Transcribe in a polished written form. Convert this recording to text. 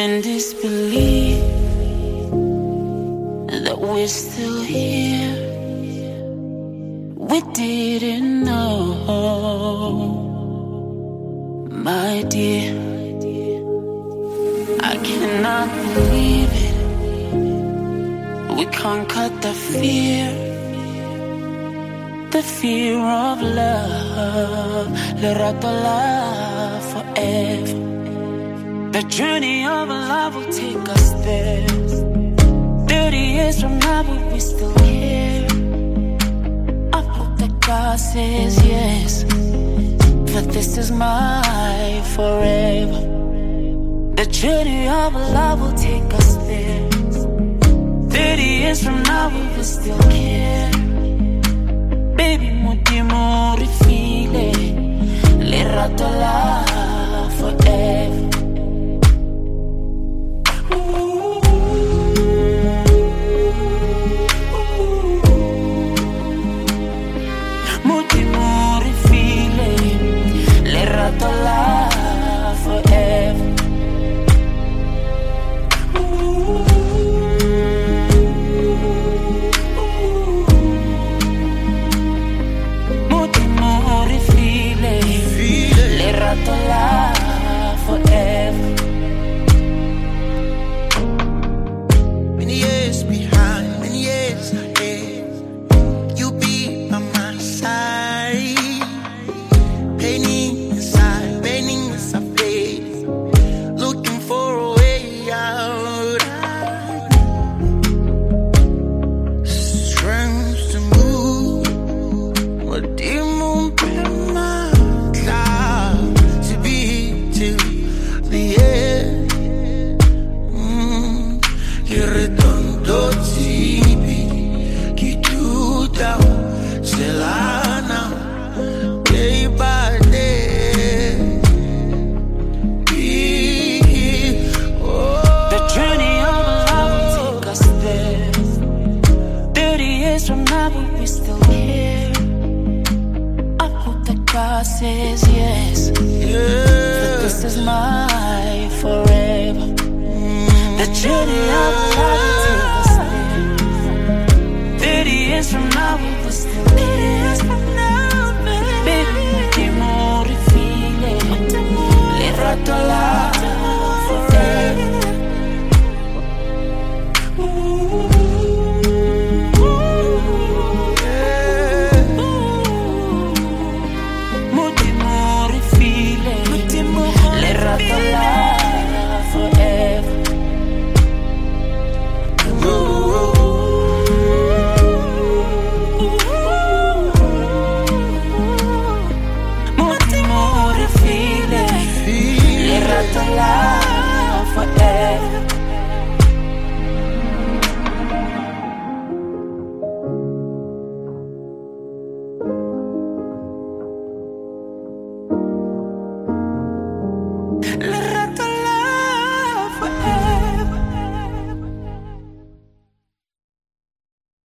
can't disbelieve that we're still here. We didn't know, my dear. I cannot believe it. We conquered the fear of love. Lerato love forever. The journey of love will take us there. 30 years from now, will we still care? I hope that God says yes, that this is my forever. The journey of love will take us there. 30 years from now, will we still care? Baby, mutimo rifile, lerato love forever. Says yes, that this is my forever. The journey of love will take us there. 30 years from now, we will still there. Baby, che more file, le rato love forever. La